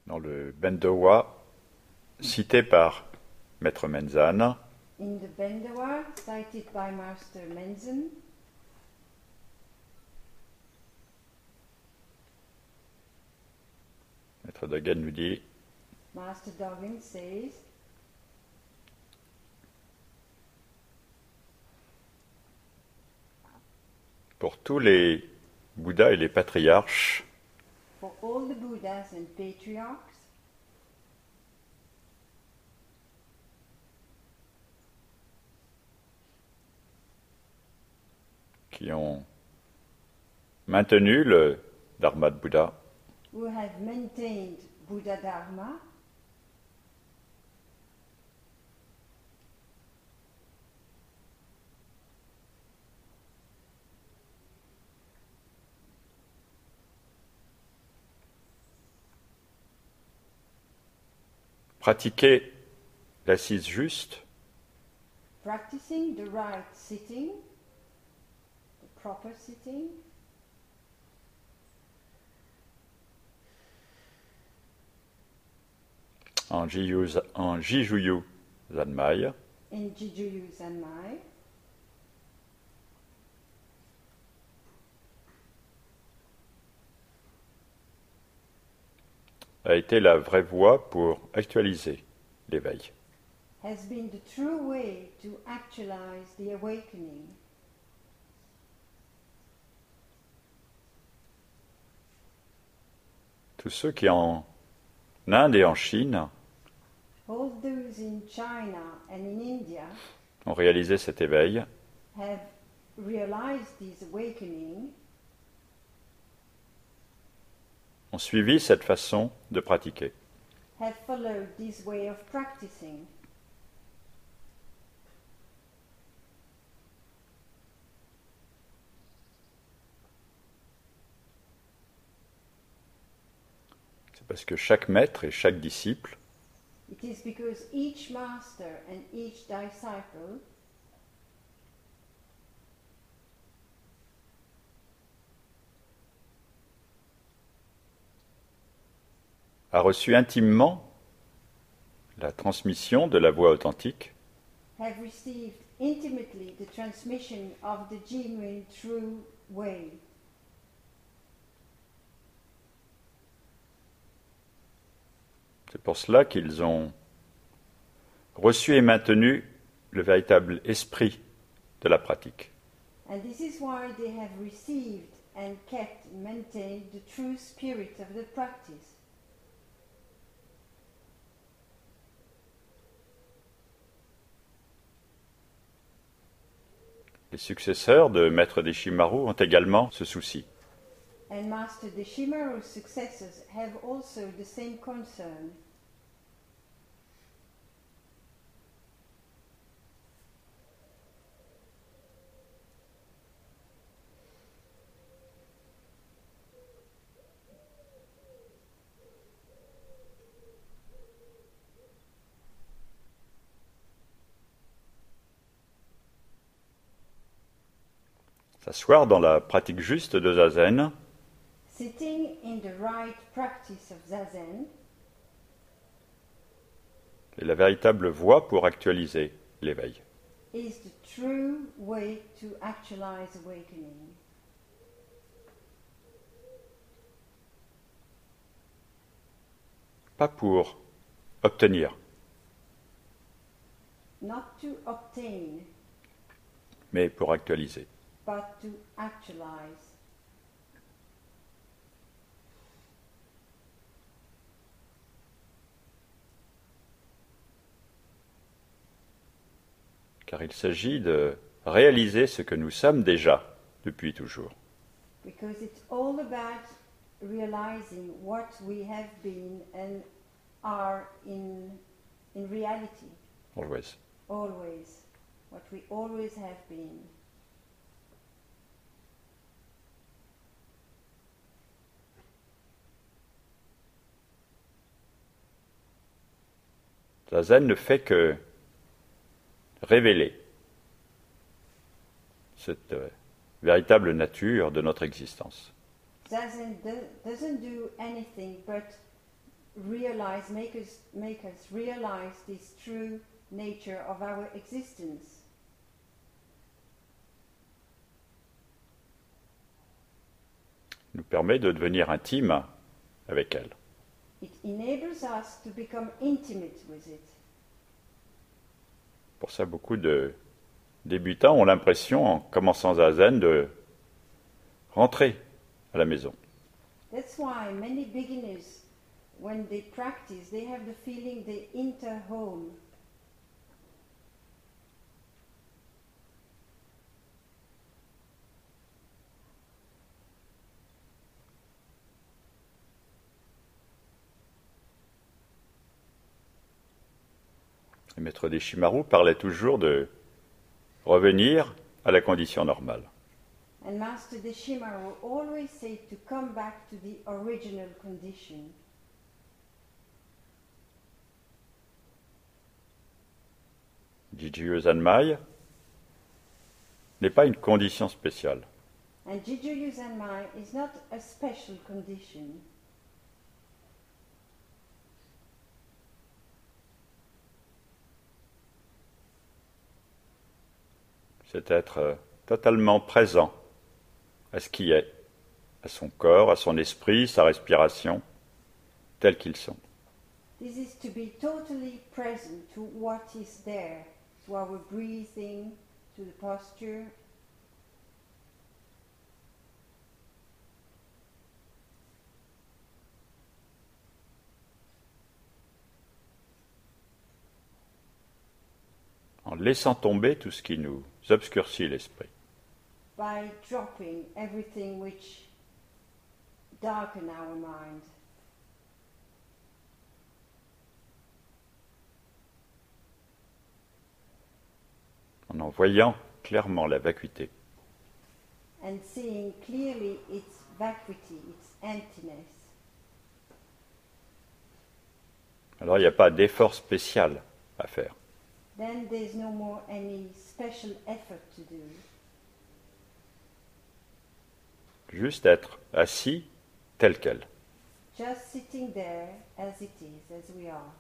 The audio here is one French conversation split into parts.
dans le Bendowa, cité par Maître Menzan, In the Bendawa, cited by Master Menzan, Maître Dogen nous dit Master Dogen says, pour tous les Bouddhas et les patriarches, for all the Buddhas and patriarchs, qui ont maintenu le Dharma de Bouddha, who have maintained Buddha Dharma, pratiquer l'assise juste, practicing the right sitting, the proper sitting, en Jijuyu Zanmai, in Jijuyu Zanmai, a été la vraie voie pour actualiser l'éveil. has been the true way to actualize the awakening. Tous ceux qui en Inde et en Chine All those in China and in India ont réalisé cet éveil have realized this awakening, ont suivi cette façon de pratiquer. have followed this way of practicing. C'est parce que chaque maître et chaque disciple It is because each master and each disciple a reçu intimement la transmission de la voix authentique have received intimately the transmission of the genuine true way. C'est pour cela qu'ils ont reçu et maintenu le véritable esprit de la pratique. And this is why they have received and kept and maintained the true spirit of the practice. Les successeurs de Maître Deshimaru ont également ce souci. And Master Deshimaru's successors have also the same concern. S'asseoir dans la pratique juste de Zazen Sitting in the right practice of Zazen est la véritable voie pour actualiser l'éveil. is the true way to actualize awakening. Pas pour obtenir, Not to obtain, mais pour actualiser. but to actualize. Car il s'agit de réaliser ce que nous sommes déjà depuis toujours. Because it's all about realizing what we have been and are in reality, Always. always. What we always have been. Zazen ne fait que révéler cette véritable nature de notre existence. Zazen doesn't do anything but make us realize this true nature of our existence. Nous permet de devenir intime avec elle. It enables us to become intimate with it. Pour ça, beaucoup de débutants ont l'impression, en commençant Zazen, de rentrer à la maison. That's why many beginners, when they practice, they have the feeling they enter home. Le maître Deshimaru parlait toujours de revenir à la condition normale. And Master Deshimaru always said to come back to the original condition. Jiju Zanmai n'est pas une condition spéciale. And Jiju Zanmai is not a special condition. C'est être totalement présent à ce qui est, à son corps, à son esprit, sa respiration, tels qu'ils sont. This is to be totally present to what is there, to our breathing, to the posture. En laissant tomber tout ce qui nous obscurcit l'esprit. By dropping everything which darken our mind. En voyant clairement la vacuité. And seeing clearly its vacuity, its emptiness. Alors il n'y a pas d'effort spécial à faire. Then there's no more any special effort to do. Juste être assis tel quel. Just sitting there as it is, as we are.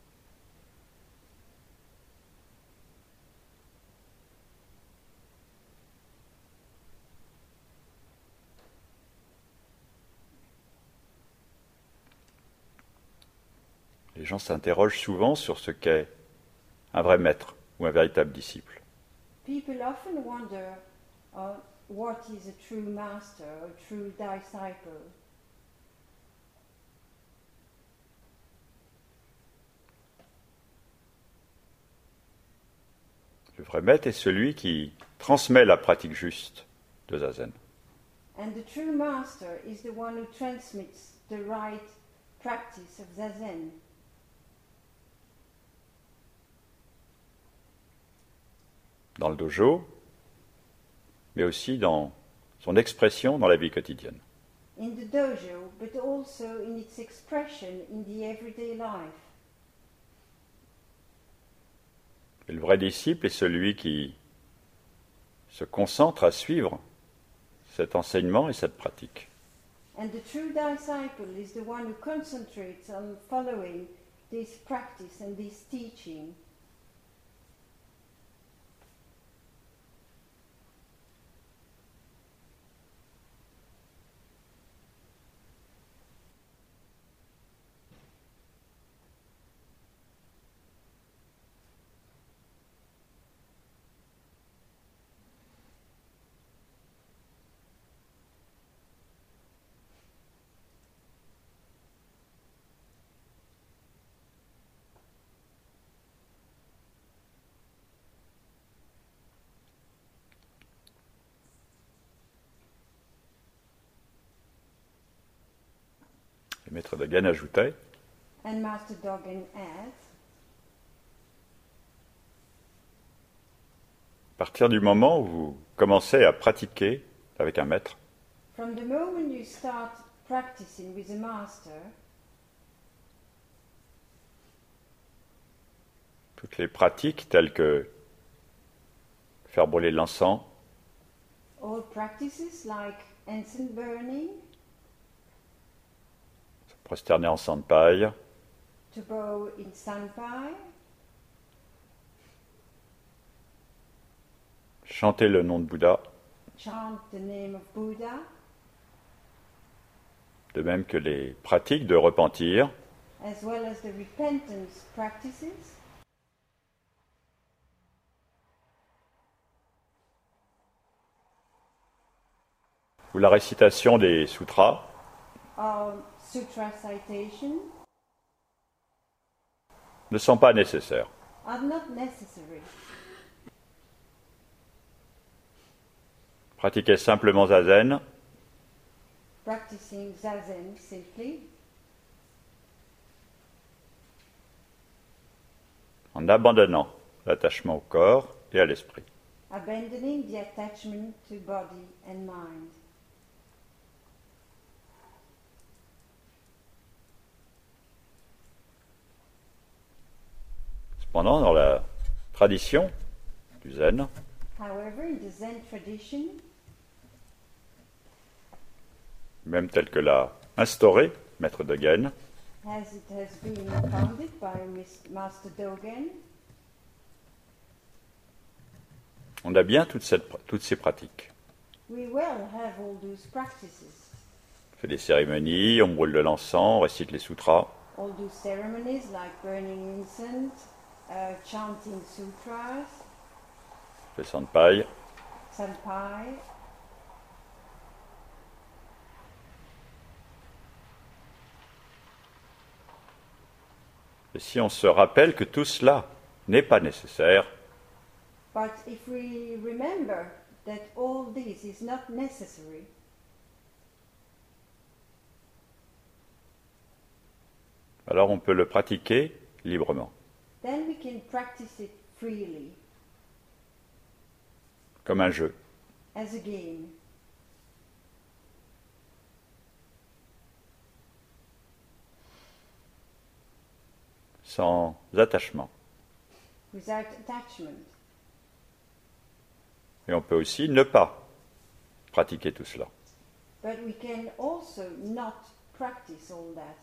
Les gens s'interrogent souvent sur ce qu'est un vrai maître ou un véritable disciple. People often wonder what is a true master, a true disciple. Le vrai maître est celui qui transmet la pratique juste de Zazen. And the true master is the one who transmits the right practice of Zazen. Dans le dojo, mais aussi dans son expression dans la vie quotidienne. In the dojo, but also in its expression in the everyday life. Et le vrai disciple est celui qui se concentre à suivre cet enseignement et cette pratique. And the true disciple is the one who concentrates on following this practice and this teaching. Le maître Dogen ajoutait And Master Dogen adds, à partir du moment où vous commencez à pratiquer avec un maître, from the moment you start practicing with a master, toutes les pratiques telles que faire brûler l'encens, all practices like incense burning, se prosterner en sang de paille, to bow in Sanpai, chanter le nom de Bouddha, chant the name of Buddha, de même que les pratiques de repentir, as well as the repentance practices, ou la récitation des sutras, sutra citation, ne sont pas nécessaires. are not necessary. Pratiquer simplement zazen, Practicing zazen simply, en abandonnant l'attachement au corps et à l'esprit. abandoning the attachment to body and mind. Cependant, dans la tradition du zen, However, in the Zen tradition, même tel que l'a instauré Maître Dogen, as it has been founded by Master Dogen, on a bien toutes ces pratiques. we well have all those practices, On fait des cérémonies, on brûle de l'encens, on récite les sutras, all those ceremonies like burning incense, chanting sutras, on fait sanpai, Sanpai, et si on se rappelle que tout cela n'est pas nécessaire, but if we remember that all this is not necessary, alors on peut le pratiquer librement, then we can practice it freely, comme un jeu. as a game. Sans attachement. Without attachment. Et on peut aussi ne pas pratiquer tout cela. But we can also not practice all that.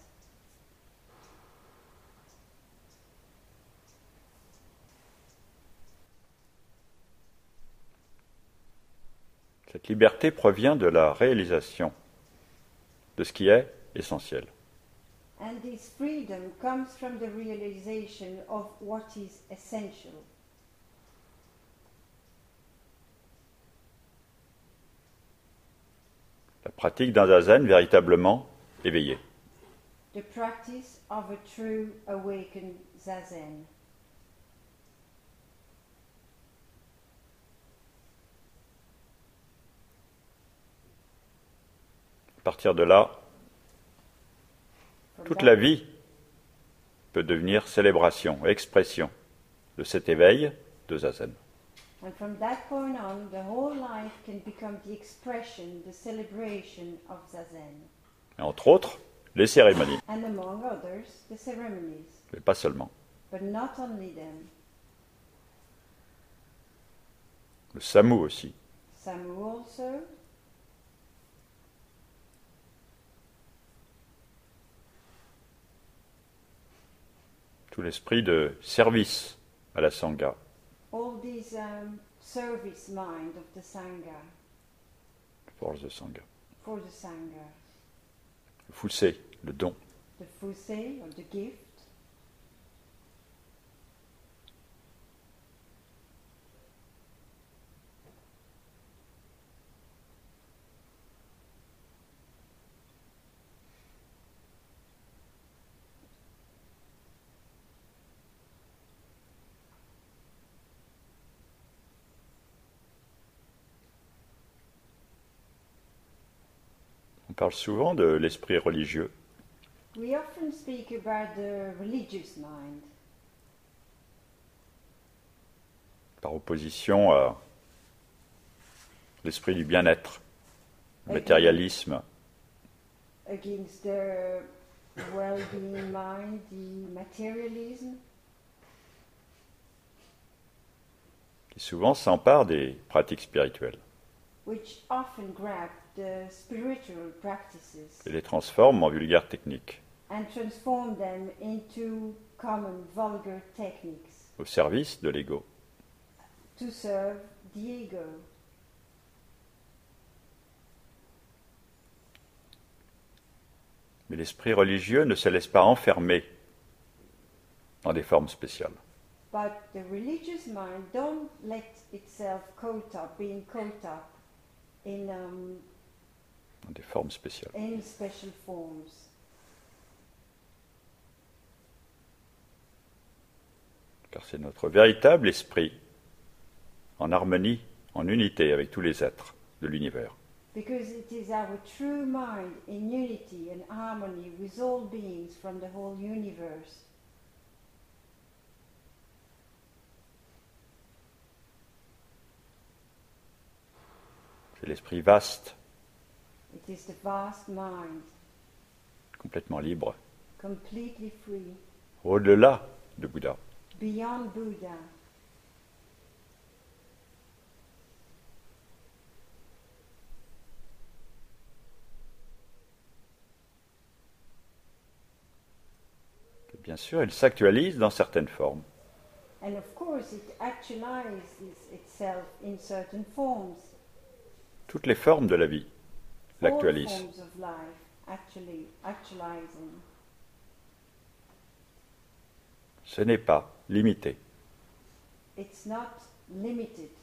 Cette liberté provient de la réalisation de ce qui est essentiel. And this freedom comes from the realization of what is essential. La pratique d'un zazen véritablement éveillé. The practice of a true awakened zazen. À partir de là, From toute that- la vie peut devenir célébration, expression de cet éveil de zazen. And from that point on, the whole life can become the expression, the celebration of zazen. Et entre autres, les cérémonies, And among others, the ceremonies. mais pas seulement. But not only them. Le samu aussi. Samu also. Tout l'esprit de service à la sangha. All this service mind of the Sangha, Force de sangha. for the Sangha. Le fusei, le don. The fusei, or the gift. On parle souvent de l'esprit religieux. We often speak about the religious mind, Par opposition à l'esprit du bien-être, le matérialisme, against the well-being mind, the materialism, qui souvent s'empare des pratiques spirituelles which often grab the spiritual practices et les transforme en vulgaires techniques. and transform them into common vulgar techniques au service de l'ego. to serve the ego. Mais l'esprit religieux ne se laisse pas enfermer dans des formes spéciales. But the religious mind don't let itself being caught up Dans des formes spéciales. in special forms. Car c'est notre véritable esprit, en harmonie, en unité avec tous les êtres de l'univers. Because it is our true mind in unity and harmony with all beings from the whole universe. C'est l'esprit vaste, It is the vast mind, complètement libre, completely free, au-delà de Bouddha. beyond Buddha. Et bien sûr, il s'actualise dans certaines formes. And of course, it actualizes itself in certain forms. Toutes les formes de la vie All l'actualisent. forms of life actualizing. Ce n'est pas limité. It's not limited.